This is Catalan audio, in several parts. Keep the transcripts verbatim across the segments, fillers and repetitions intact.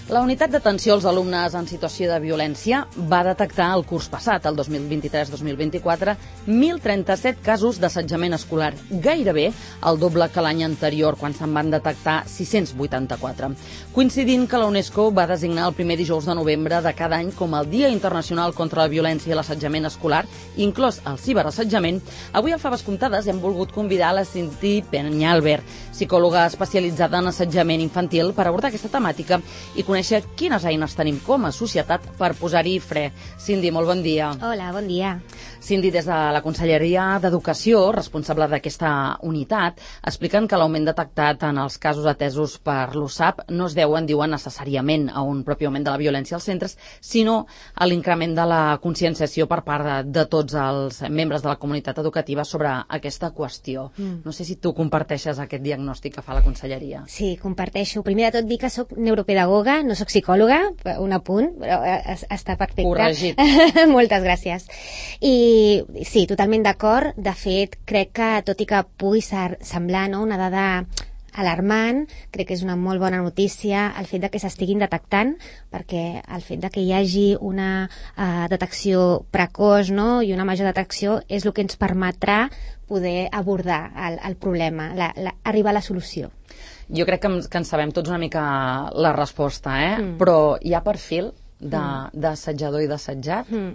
La unitat d'atenció als alumnes en situació de violència va detectar el curs passat, el dos mil vint-i-tres dos mil vint-i-quatre, mil trenta-set casos d'assetjament escolar, gairebé el doble que l'any anterior, quan se'n van detectar sis-cents vuitanta-quatre. Coincidint que la UNESCO va designar el primer dijous de novembre de cada any com el Dia Internacional contra la Violència i l'Assetjament Escolar, inclòs el ciberassetjament, avui al Faves Comptades hem volgut convidar la Cinti Peñalver, psicòloga especialitzada en assetjament infantil, per abordar aquesta temàtica i conèixer quines eines tenim com a societat per posar-hi fre. Cinti, molt bon dia. Hola, bon dia. Cinti, des de la Conselleria d'Educació, responsable d'aquesta unitat, expliquen que l'augment detectat en els casos atesos per l'U S A P no es deuen, diuen, necessàriament a un propi augment de la violència als centres, sinó a l'increment de la conscienciació per part de, de tots els membres de la comunitat educativa sobre aquesta qüestió. Mm. No sé si tu comparteixes aquest diagnòstic que fa la Conselleria. Sí, comparteixo. Primer de tot dir que soc neuropedagoga, no soc psicòloga, un apunt, però està perfecte. Corregit. Moltes gràcies. I sí, totalment d'acord. De fet, crec que, tot i que pugui semblar, no, una dada alarmant, crec que és una molt bona notícia el fet de que s'estiguin detectant, perquè el fet de que hi hagi una uh, detecció precoç, no, i una major detecció és el que ens permetrà poder abordar el, el problema, la, la, arribar a la solució. Jo crec que, que en sabem tots una mica la resposta, eh? Mm. Però hi ha perfil d'assetjador i d'assetjat? Mm.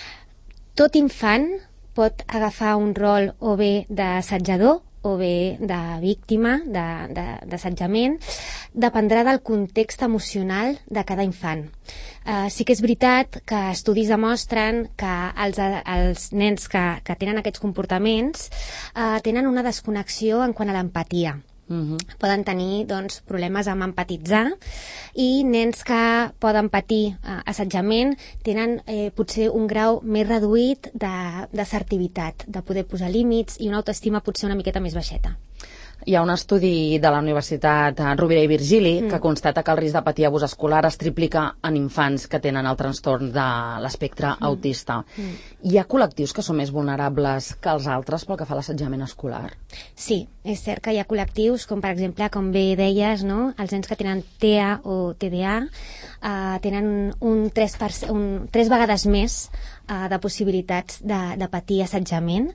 Tot infant pot agafar un rol o bé d'assetjador o bé de víctima d'assetjament, dependrà del context emocional de cada infant. Uh, sí que és veritat que estudis demostren que els, els nens que, que tenen aquests comportaments uh, tenen una desconnexió en quant a l'empatia. Uh-huh. Poden tenir, doncs, problemes amb empatitzar, i nens que poden patir eh, assetjament tenen eh, potser un grau més reduït d'assertivitat, de poder posar límits i una autoestima potser una miqueta més baixeta. Hi ha un estudi de la Universitat Rovira i Virgili mm. que constata que el risc de patir abús escolar es triplica en infants que tenen el trastorn de l'espectre mm. autista. Mm. Hi ha col·lectius que són més vulnerables que els altres pel que fa a l'assetjament escolar? Sí, és cert que hi ha col·lectius com, per exemple, com bé deies, no? Els nens que tenen T E A o T D A uh, tenen un tres, per, un tres vegades més uh, de possibilitats de, de patir assetjament.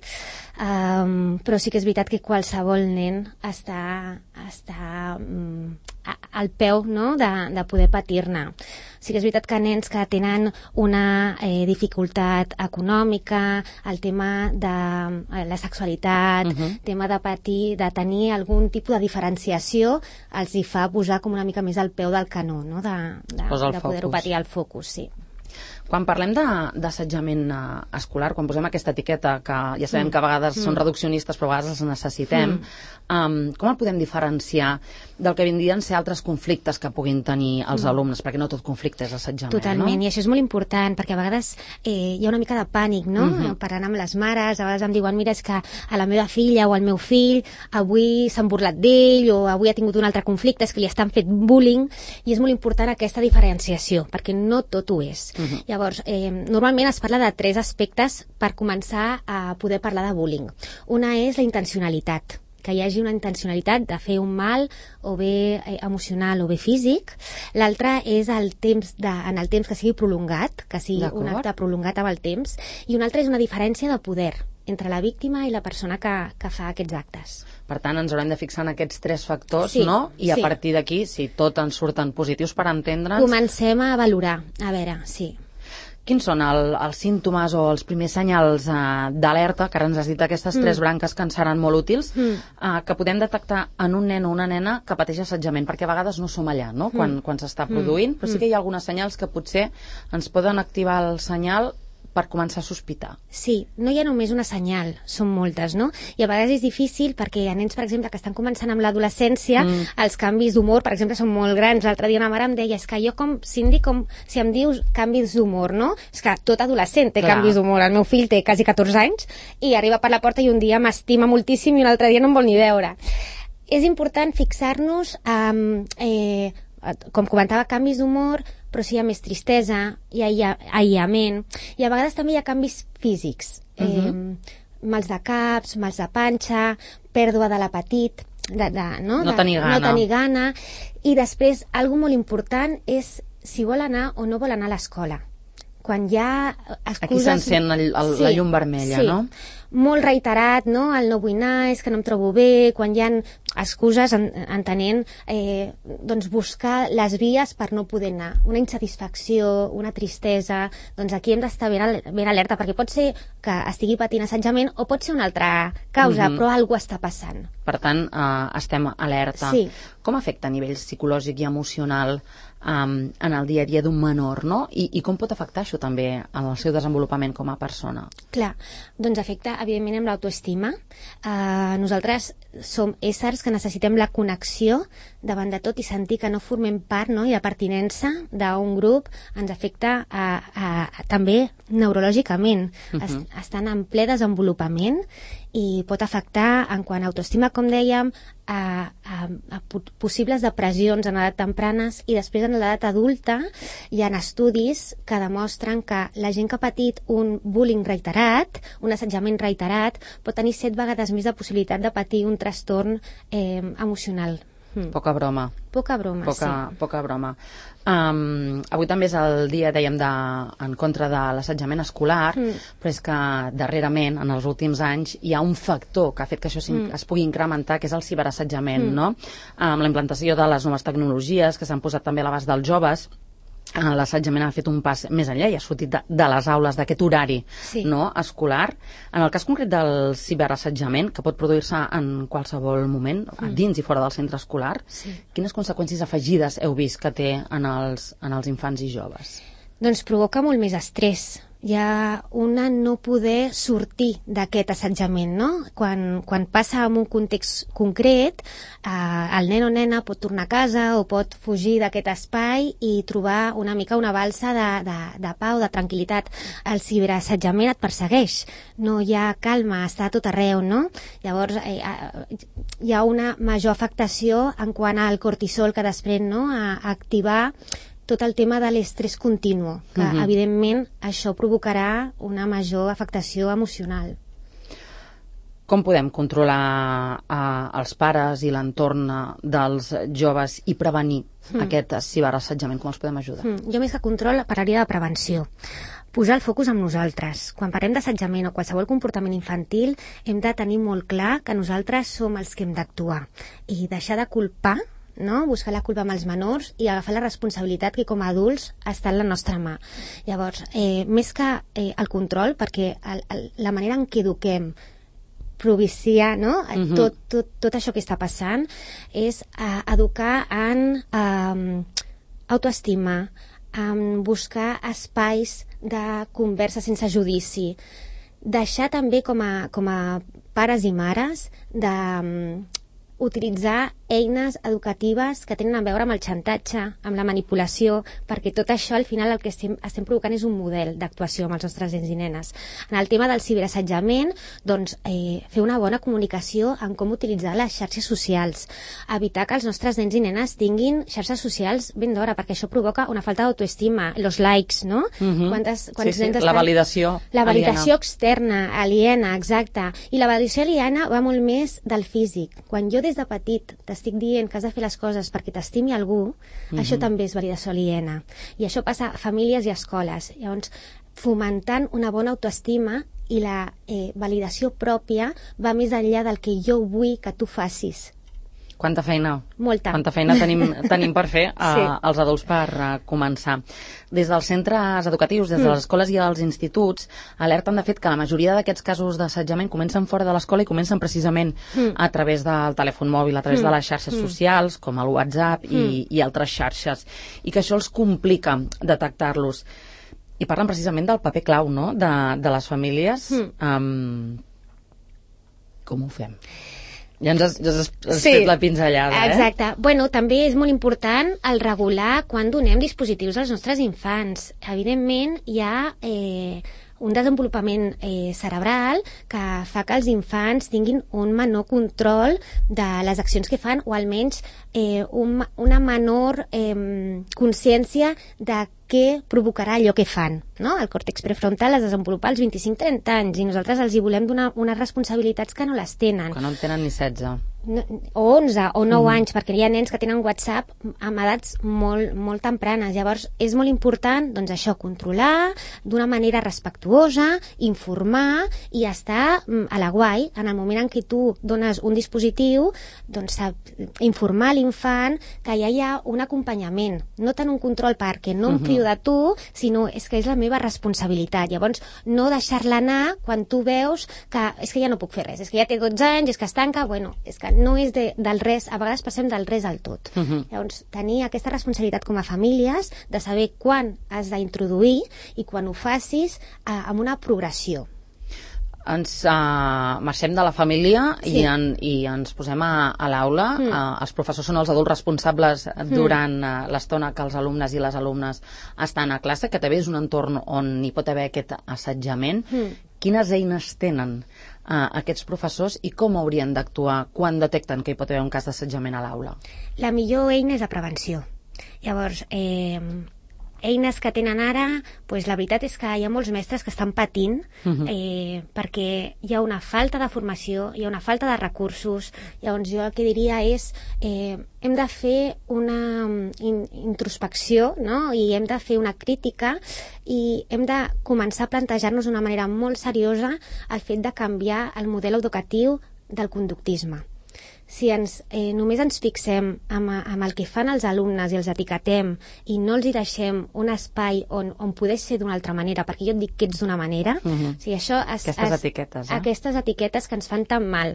Um, però sí que és veritat que qualsevol nen està, està um, a, al peu, no, de, de poder patir-ne. Sí que és veritat que nens que tenen una eh, dificultat econòmica, el tema de eh, la sexualitat, uh-huh. tema de patir, de tenir algun tipus de diferenciació, els hi fa posar com una mica més al peu del canó, no? de, de, de poder-ho patir al focus, sí. Quan parlem d'assetjament escolar, quan posem aquesta etiqueta, que ja sabem mm. que a vegades mm. són reduccionistes, però a vegades les necessitem, mm. um, com el podem diferenciar del que vindrien ser altres conflictes que puguin tenir els mm. alumnes? Perquè no tot conflicte és assetjament, Totalment, no? I això és molt important, perquè a vegades eh, hi ha una mica de pànic, no? Mm-hmm. Parlant amb les mares, a vegades em diuen, mira, és que a la meva filla o al meu fill avui s'han burlat d'ell o avui ha tingut un altre conflicte, és que li estan fet bullying, i és molt important aquesta diferenciació, perquè no tot ho és. Mm-hmm. Llavors, eh, normalment es parla de tres aspectes per començar a poder parlar de bullying. Una és la intencionalitat, que hi hagi una intencionalitat de fer un mal o bé eh, emocional o bé físic. L'altra és el temps de, en el temps que sigui prolongat, que sigui un acte prolongat amb el temps. I una altra és una diferència de poder entre la víctima i la persona que, que fa aquests actes. Per tant, ens haurem de fixar en aquests tres factors, sí, no? I a sí. partir d'aquí, si tot ens surten positius per entendre'ns... Comencem a valorar, a veure, sí. Quins són el, els símptomes o els primers senyals uh, d'alerta, que ara ens has dit aquestes mm. tres branques que ens seran molt útils, mm. uh, que podem detectar en un nen o una nena que pateix assetjament, perquè a vegades no som allà, no?, mm. quan, quan s'està produint, mm. però sí que hi ha algunes senyals que potser ens poden activar el senyal per començar a sospitar. Sí, no hi ha només una senyal, són moltes, no? I a vegades és difícil perquè hi ha nens, per exemple, que estan començant amb l'adolescència, mm. els canvis d'humor, per exemple, són molt grans. L'altre dia una mare em deia, és que jo com, Cindy, com si em dius canvis d'humor, no? És que tot adolescent té Clar. canvis d'humor. El meu fill té quasi catorze anys i arriba per la porta i un dia m'estima moltíssim i un altre dia no em vol ni veure. És important fixar-nos en, eh, com comentava, canvis d'humor, però si hi ha més tristesa, hi ha aïllament, i a vegades també hi ha canvis físics, uh-huh. eh, mals de caps, mals de panxa, pèrdua de l'apetit, de, de, no? no tenir gana. No tenir gana. I després, algo molt important és si vol anar o no vol anar a l'escola. Quan hi ha excuses... Aquí s'encén el, el, sí, la llum vermella, sí. no? Molt reiterat, no? El no vull anar, és que no em trobo bé, quan hi ha excuses, en, entenent, eh, doncs buscar les vies per no poder anar. Una insatisfacció, una tristesa, doncs aquí hem d'estar ben, ben alerta, perquè pot ser que estigui patint assetjament o pot ser una altra causa, mm-hmm. però alguna cosa està passant. Per tant, eh, estem alerta. Sí. Com afecta a nivell psicològic i emocional um, en el dia a dia d'un menor, no? I, I com pot afectar això també en el seu desenvolupament com a persona? Clar, doncs afecta, evidentment, amb l'autoestima. Uh, nosaltres som éssers que necessitem la connexió davant de tot i sentir que no formem part, no? I la pertinença d'un grup ens afecta a, a, a, també neurològicament. Uh-huh. Es, estan en ple desenvolupament i pot afectar en quant a autoestima, com dèiem, a, a, a possibles depressions en edat tempranes, i després en l'edat adulta hi ha estudis que demostren que la gent que ha patit un bullying reiterat, un assetjament reiterat, pot tenir set vegades més de possibilitat de patir un trastorn eh, emocional. Mm. Poca broma. Poca broma, poca, sí. Poca broma. Um, avui també és el dia, dèiem, de, en contra de l'assetjament escolar, mm. però és que darrerament, en els últims anys, hi ha un factor que ha fet que això mm. es pugui incrementar, que és el ciberassetjament, mm. no? Amb la implantació de les noves tecnologies que s'han posat també a l'abast dels joves, l'assetjament ha fet un pas més enllà i ha sortit de, de les aules, d'aquest horari sí. no, escolar. En el cas concret del ciberassetjament, que pot produir-se en qualsevol moment, mm. dins i fora del centre escolar, sí. quines conseqüències afegides heu vist que té en els, en els infants i joves? Doncs provoca molt més estrès. Hi ha una no poder sortir d'aquest assetjament, no? Quan, quan passa en un context concret, eh, el nen o nena pot tornar a casa o pot fugir d'aquest espai i trobar una mica una balsa de, de, de pau, de tranquil·litat. El ciberassetjament et persegueix, no hi ha calma, està a tot arreu, no? Llavors eh, hi ha una major afectació en quant al cortisol que després, no?, a, a activar tot el tema de l'estrès continu, que uh-huh. evidentment això provocarà una major afectació emocional. Com podem controlar eh, els pares i l'entorn dels joves i prevenir mm. aquest ciberassetjament? Com els podem ajudar? Mm. Jo més que control parlaria de prevenció. Posar el focus en nosaltres. Quan parlem d'assetjament o qualsevol comportament infantil, hem de tenir molt clar que nosaltres som els que hem d'actuar i deixar de culpar, no? Buscar la culpa amb els menors i agafar la responsabilitat que com a adults està en la nostra mà. Llavors, eh, més que eh, el control, perquè el, el, la manera en què eduquem provicia, no? Uh-huh. tot, tot, tot això que està passant és eh, educar en eh, autoestima, en buscar espais de conversa sense judici, deixar també com a, com a pares i mares de um, utilitzar eines educatives que tenen a veure amb el xantatge, amb la manipulació, perquè tot això al final el que estem, estem provocant és un model d'actuació amb els nostres nens i nenes. En el tema del ciberassetjament, doncs, eh, fer una bona comunicació en com utilitzar les xarxes socials, evitar que els nostres nens i nenes tinguin xarxes socials ben d'hora, perquè això provoca una falta d'autoestima, los likes, no? Uh-huh. Quantes, quants sí, sí, nens la estan... validació La validació aliena. externa, aliena, exacte. I la validació aliena va molt més del físic. Quan jo des de petit t'estic dient que has de fer les coses perquè t'estimi algú, uh-huh. això també és validació aliena. I això passa a famílies i a escoles. Llavors, fomentant una bona autoestima i la eh, validació pròpia va més enllà del que jo vull que tu facis. Quanta feina. Molta. Quanta feina tenim, tenim per fer uh, sí. els adults per uh, començar. Des dels centres educatius, des de les escoles i els instituts, alerten de fet que la majoria d'aquests casos d'assetjament comencen fora de l'escola i comencen precisament mm. a través del telèfon mòbil, a través mm. de les xarxes mm. socials, com el WhatsApp i, mm. i altres xarxes, i que això els complica detectar-los. I parlen precisament del paper clau, no?, de, de les famílies. Mm. Um, com ho fem? Ja ens has, ja has, has sí, fet la pinzellada, eh? Exacte. Bueno, també és molt important el regular quan donem dispositius als nostres infants. Evidentment, hi ha eh, un desenvolupament eh, cerebral que fa que els infants tinguin un menor control de les accions que fan, o almenys eh, un, una menor eh, consciència de què provocarà allò que fan, no? El còrtex prefrontal es desenvolupa als vint-i-cinc a trenta anys i nosaltres els hi volem donar unes responsabilitats que no les tenen. Que no en tenen ni setze. No, o onze o nou mm. anys, perquè hi ha nens que tenen WhatsApp amb edats molt, molt tempranes. Llavors, és molt important, doncs això, controlar d'una manera respectuosa, informar i estar a la guai. En el moment en què tu dones un dispositiu, doncs informar l'infant que ja hi ha un acompanyament, no tant un control perquè no em uh-huh. fio de tu, sinó és que és la meva responsabilitat. Llavors, no deixar-la anar quan tu veus que és que ja no puc fer res, és que ja té dotze anys, és que es tanca, bueno, és que no és de, del res, a vegades passem del res al tot. Uh-huh. Llavors, tenir aquesta responsabilitat com a famílies de saber quan has d'introduir i quan ho facis eh, amb una progressió. Ens uh, marxem de la família sí. i, en, i ens posem a, a l'aula. Mm. Uh, els professors són els adults responsables durant uh, l'estona que els alumnes i les alumnes estan a classe, que també és un entorn on hi pot haver aquest assetjament. Mm. Quines eines tenen uh, aquests professors i com haurien d'actuar quan detecten que hi pot haver un cas d'assetjament a l'aula? La millor eina és la prevenció. Llavors, eh, eines que tenen ara, doncs la veritat és que hi ha molts mestres que estan patint uh-huh. eh, perquè hi ha una falta de formació, hi ha una falta de recursos. Llavors jo el que diria és eh, hem de fer una in, introspecció, no? I hem de fer una crítica i hem de començar a plantejar-nos d'una manera molt seriosa el fet de canviar el model educatiu del conductisme. Si ens, eh, només ens fixem amb, amb el que fan els alumnes i els etiquetem i no els hi deixem un espai on, on poder ser d'una altra manera, perquè jo et dic que ets d'una manera, uh-huh. o sigui, això es, aquestes es, etiquetes, eh? aquestes etiquetes que ens fan tan mal.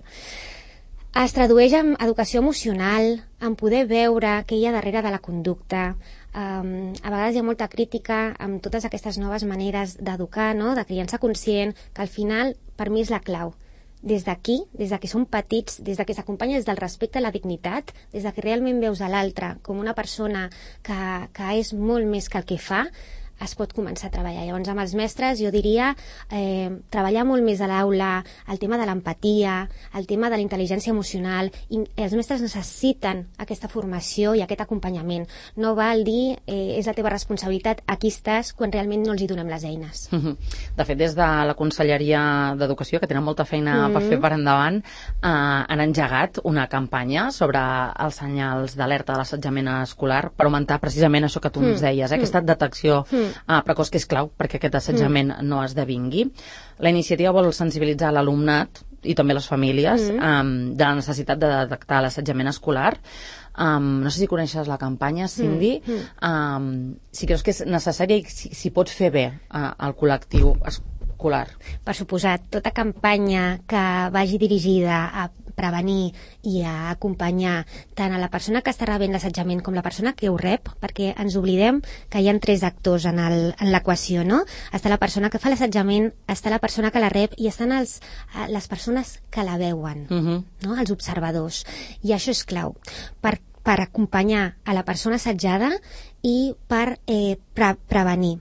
Es tradueix en educació emocional, en poder veure què hi ha darrere de la conducta. Um, a vegades hi ha molta crítica amb totes aquestes noves maneres d'educar, no? De criança conscient, que al final per mi és la clau. Des d'aquí, des de que som petits, des de que s'acompanya des del respecte a la dignitat, des de que realment veus a l'altre com una persona que, que és molt més que el que fa, es pot començar a treballar. Llavors, amb els mestres, jo diria eh, treballar molt més a l'aula, el tema de l'empatia, el tema de la intel·ligència emocional, i els mestres necessiten aquesta formació i aquest acompanyament. No val dir, eh, és la teva responsabilitat, aquí estàs, quan realment no els hi donem les eines. De fet, des de la Conselleria d'Educació, que tenen molta feina mm-hmm. per fer per endavant, eh, han engegat una campanya sobre els senyals d'alerta de l'assetjament escolar per augmentar precisament això que tu ens deies, eh, aquesta detecció mm. Ah, precoç, que és clau perquè aquest assetjament mm. no esdevingui. La iniciativa vol sensibilitzar l'alumnat i també les famílies mm. um, de la necessitat de detectar l'assetjament escolar. Um, no sé si coneixes la campanya, Cindy. Mm. Um, si creus que és necessària i si, si pots fer bé uh, al col·lectiu escolar. Per suposat, tota campanya que vagi dirigida a prevenir i a acompanyar tant a la persona que està rebent l'assetjament com la persona que ho rep, perquè ens oblidem que hi ha tres actors en el, en l'equació, no? Està la persona que fa l'assetjament, està la persona que la rep i estan els, les persones que la veuen, uh-huh. no? Els observadors. I això és clau per, per acompanyar a la persona assetjada i per eh, pre prevenir.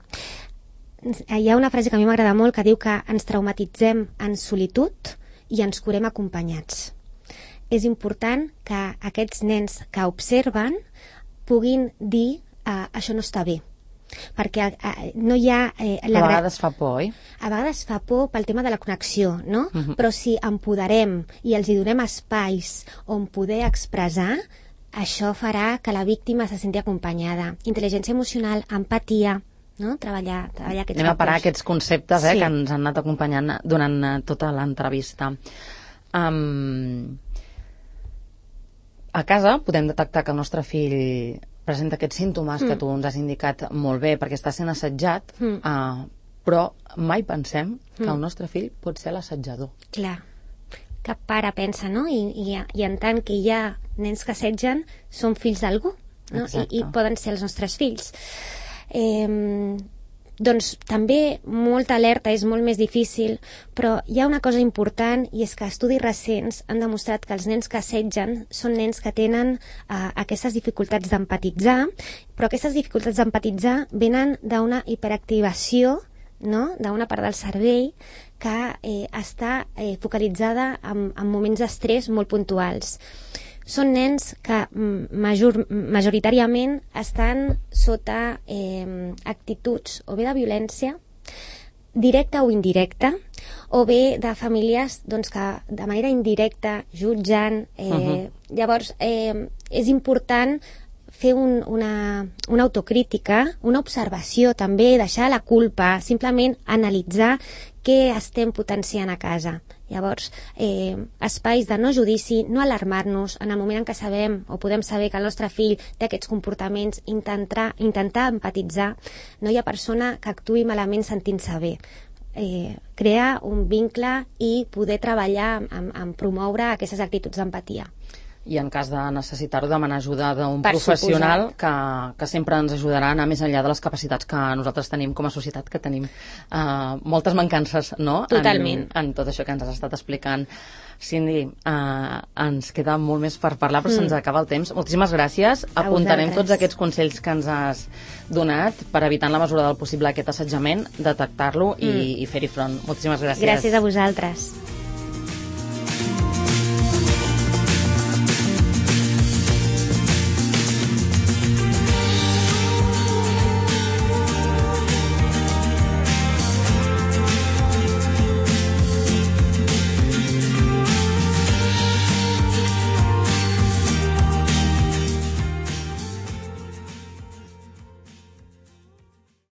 Hi ha una frase que a mi m'agrada molt que diu que ens traumatitzem en solitud i ens curem acompanyats. És important que aquests nens que observen puguin dir uh, això no està bé. Perquè uh, no hi ha... Eh, la... A vegades fa por, oi? A vegades fa por pel tema de la connexió, no? Uh-huh. Però si empoderem i els hi donem espais on poder expressar, això farà que la víctima se senti acompanyada. Intel·ligència emocional, empatia, no? Treballar, treballar aquests Anem a parar factors. aquests conceptes eh, sí. que ens han anat acompanyant durant tota l'entrevista. Um, a casa podem detectar que el nostre fill presenta aquests símptomes mm. que tu ens has indicat molt bé perquè està sent assetjat, mm. uh, però mai pensem mm. que el nostre fill pot ser l'assetjador. Clar, cap pare pensa, no? I, i, i en tant que hi ha nens que assetgen, són fills d'algú, no? I, i poden ser els nostres fills. Eh, doncs també molta alerta, és molt més difícil, però hi ha una cosa important i és que estudis recents han demostrat que els nens que assetgen són nens que tenen uh, aquestes dificultats d'empatitzar, però aquestes dificultats d'empatitzar venen d'una hiperactivació, no? D'una part del cervell que eh, està eh, focalitzada en, en moments d'estrès molt puntuals. són nens que major, majoritàriament estan sota eh, actituds o bé de violència directa o indirecta, o bé de famílies doncs, que de manera indirecta jutgen. Eh, uh-huh. Llavors, eh, és important fer un, una, una autocrítica, una observació també, deixar la culpa, simplement analitzar què estem potenciant a casa. Llavors, eh, espais de no judici, no alarmar-nos en el moment en què sabem o podem saber que el nostre fill té aquests comportaments, intentar, intentar empatitzar. No hi ha persona que actuï malament sentint-se bé. Eh, crear un vincle i poder treballar en, en promoure aquestes actituds d'empatia. I en cas de necessitar-ho, demanar ajuda d'un professional que, que sempre ens ajudarà a anar més enllà de les capacitats que nosaltres tenim com a societat, que tenim uh, moltes mancances, no? Totalment. En, en tot això que ens has estat explicant. Cindy, uh, ens queda molt més per parlar, però mm. se'ns acaba el temps. Moltíssimes gràcies. A Apuntarem vosaltres. tots aquests consells que ens has donat per evitar en la mesura del possible aquest assetjament, detectar-lo mm. i, i fer-hi front. Moltíssimes gràcies. Gràcies a vosaltres.